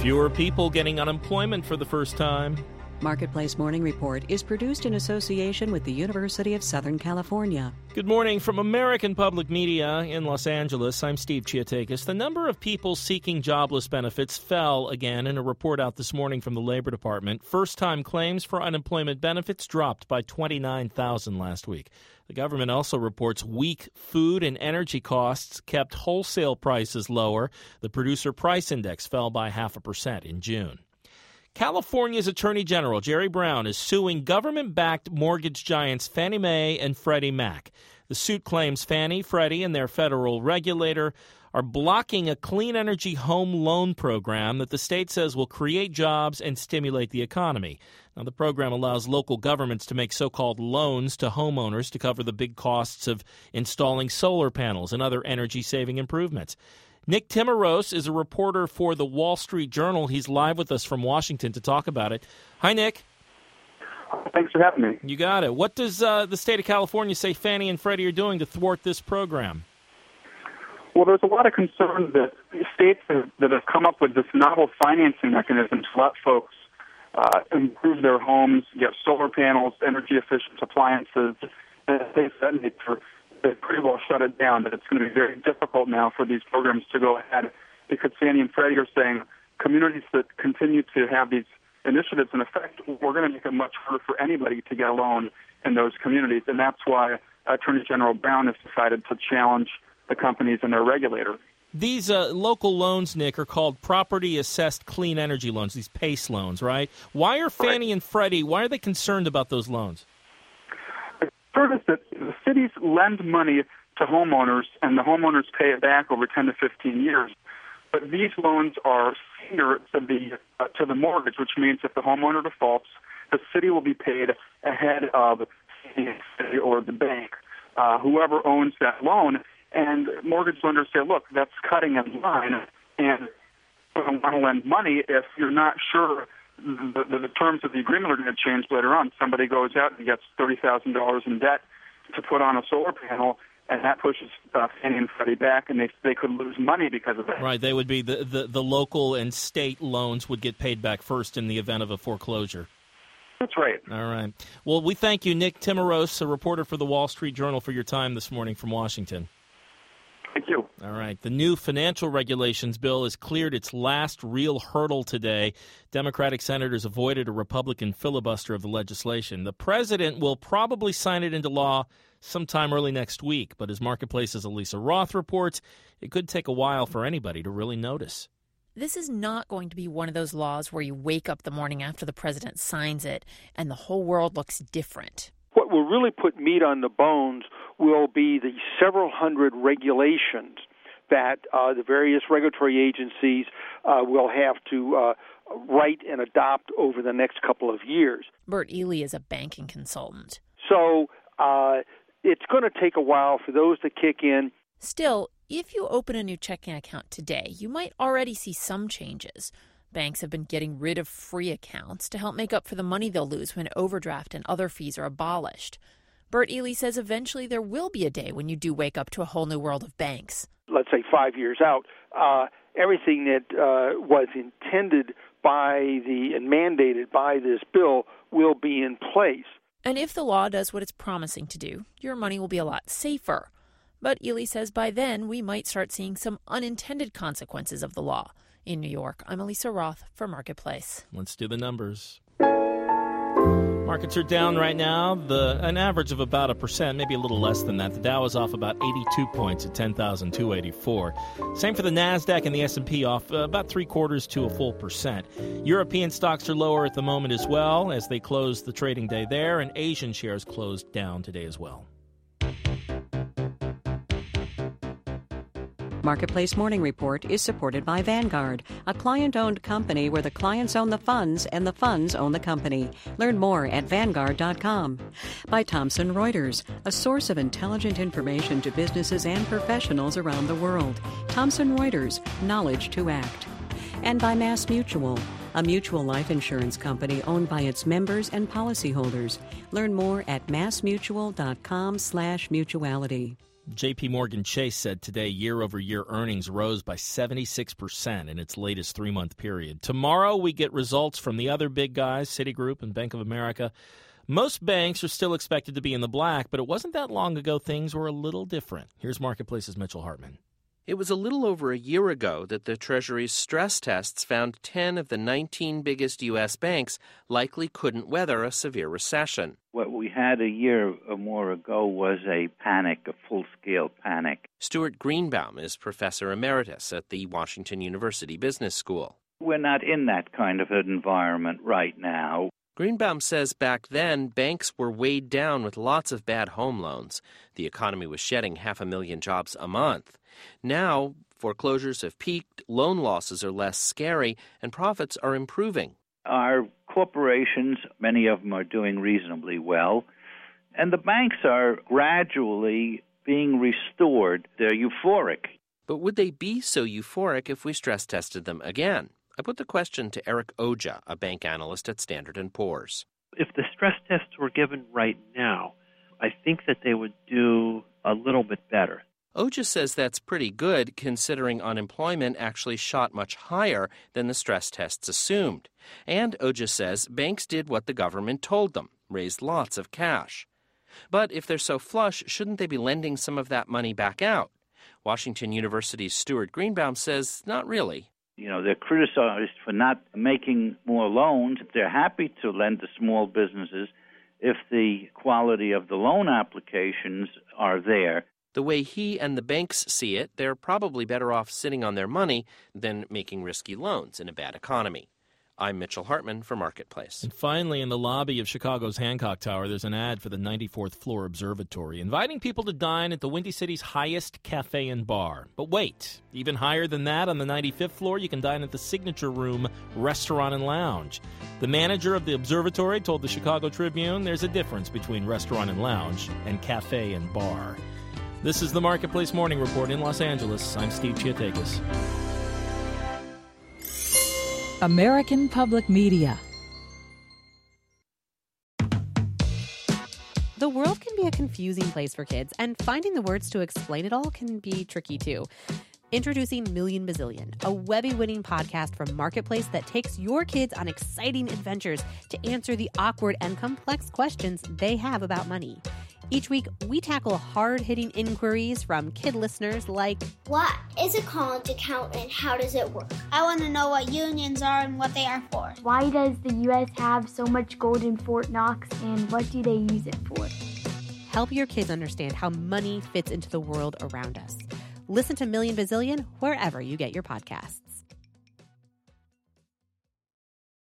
Fewer people getting unemployment for the first time. Marketplace Morning Report is produced in association with the University of Southern California. Good morning from American Public Media in Los Angeles. I'm Steve Chiatakis. The number of people seeking jobless benefits fell again in a report out this morning from the Labor Department. First-time claims for unemployment benefits dropped by 29,000 last week. The government also reports weak food and energy costs kept wholesale prices lower. The Producer Price Index fell by 0.5% in June. California's Attorney General Jerry Brown is suing government-backed mortgage giants Fannie Mae and Freddie Mac. The suit claims Fannie, Freddie, and their federal regulator are blocking a clean energy home loan program that the state says will create jobs and stimulate the economy. Now, the program allows local governments to make so-called loans to homeowners to cover the big costs of installing solar panels and other energy-saving improvements. Nick Timiraos is a reporter for the Wall Street Journal. He's live with us from Washington to talk about it. Hi, Nick. Thanks for having me. You got it. What does the state of California say Fannie and Freddie are doing to thwart this program? Well, there's a lot of concern that states that have come up with this novel financing mechanism to let folks improve their homes, get solar panels, energy-efficient appliances, and things of that nature. They pretty well shut it down, that it's going to be very difficult now for these programs to go ahead because Fannie and Freddie are saying communities that continue to have these initiatives in effect, we're going to make it much harder for anybody to get a loan in those communities. And that's why Attorney General Brown has decided to challenge the companies and their regulator. These local loans, Nick, are called property-assessed clean energy loans, these PACE loans, right? Why are Fannie and Freddie, why are they concerned about those loans? Is that the cities lend money to homeowners, and the homeowners pay it back over 10 to 15 years. But these loans are senior to the mortgage, which means if the homeowner defaults, the city will be paid ahead of the city or the bank, whoever owns that loan. And mortgage lenders say, look, that's cutting in line, and you don't want to lend money if you're not sure the terms of the agreement are going to change later on. Somebody goes out and gets $30,000 in debt to put on a solar panel, and that pushes Fannie and Freddie back, and they could lose money because of that. Right, they would be the local and state loans would get paid back first in the event of a foreclosure. That's right. All right. Well, we thank you, Nick Timiraos, a reporter for the Wall Street Journal, for your time this morning from Washington. Thank you. All right. The new financial regulations bill has cleared its last real hurdle today. Democratic senators avoided a Republican filibuster of the legislation. The president will probably sign it into law sometime early next week, but as Marketplace's Elisa Roth reports, it could take a while for anybody to really notice. This is not going to be one of those laws where you wake up the morning after the president signs it and the whole world looks different. What will really put meat on the bones will be the several hundred regulations that the various regulatory agencies will have to write and adopt over the next couple of years. Bert Ely is a banking consultant. So it's going to take a while for those to kick in. Still, if you open a new checking account today, you might already see some changes. Banks have been getting rid of free accounts to help make up for the money they'll lose when overdraft and other fees are abolished. Bert Ely says eventually there will be a day when you do wake up to a whole new world of banks. Let's say 5 years out, everything that was intended by and mandated by this bill will be in place. And if the law does what it's promising to do, your money will be a lot safer. But Ely says by then we might start seeing some unintended consequences of the law. In New York, I'm Elisa Roth for Marketplace. Let's do the numbers. Markets are down right now, an average of about 1%, maybe a little less than that. The Dow is off about 82 points at 10,284. Same for the NASDAQ and the S&P, off about 0.75 to a full percent. European stocks are lower at the moment as well as they close the trading day there, and Asian shares closed down today as well. Marketplace Morning Report is supported by Vanguard, a client-owned company where the clients own the funds and the funds own the company. Learn more at Vanguard.com. By Thomson Reuters, a source of intelligent information to businesses and professionals around the world. Thomson Reuters, knowledge to act. And by Mass Mutual, a mutual life insurance company owned by its members and policyholders. Learn more at massmutual.com/mutuality. J.P. Morgan Chase said today year-over-year earnings rose by 76% in its latest three-month period. Tomorrow we get results from the other big guys, Citigroup and Bank of America. Most banks are still expected to be in the black, but it wasn't that long ago things were a little different. Here's Marketplace's Mitchell Hartman. It was a little over a year ago that the Treasury's stress tests found 10 of the 19 biggest U.S. banks likely couldn't weather a severe recession. What we had a year or more ago was a panic, a full-scale panic. Stuart Greenbaum is professor emeritus at the Washington University Business School. We're not in that kind of an environment right now. Greenbaum says back then, banks were weighed down with lots of bad home loans. The economy was shedding 500,000 jobs a month. Now, foreclosures have peaked, loan losses are less scary, and profits are improving. Our corporations, many of them are doing reasonably well, and the banks are gradually being restored. They're euphoric. But would they be so euphoric if we stress tested them again? I put the question to Eric Oja, a bank analyst at Standard & Poor's. If the stress tests were given right now, I think that they would do a little bit better. Oja says that's pretty good, considering unemployment actually shot much higher than the stress tests assumed. And Oja says banks did what the government told them, raised lots of cash. But if they're so flush, shouldn't they be lending some of that money back out? Washington University's Stuart Greenbaum says not really. You know, they're criticized for not making more loans. They're happy to lend to small businesses if the quality of the loan applications are there. The way he and the banks see it, they're probably better off sitting on their money than making risky loans in a bad economy. I'm Mitchell Hartman for Marketplace. And finally, in the lobby of Chicago's Hancock Tower, there's an ad for the 94th floor observatory, inviting people to dine at the Windy City's highest cafe and bar. But wait, even higher than that, on the 95th floor, you can dine at the Signature Room Restaurant and Lounge. The manager of the observatory told the Chicago Tribune there's a difference between restaurant and lounge and cafe and bar. This is the Marketplace Morning Report in Los Angeles. I'm Steve Chiatakis. American Public Media. The world can be a confusing place for kids, and finding the words to explain it all can be tricky too. Introducing Million Bazillion, a Webby-winning podcast from Marketplace that takes your kids on exciting adventures to answer the awkward and complex questions they have about money. Each week, we tackle hard-hitting inquiries from kid listeners like, what is a college account and how does it work? I want to know what unions are and what they are for. Why does the U.S. have so much gold in Fort Knox and what do they use it for? Help your kids understand how money fits into the world around us. Listen to Million Bazillion wherever you get your podcasts.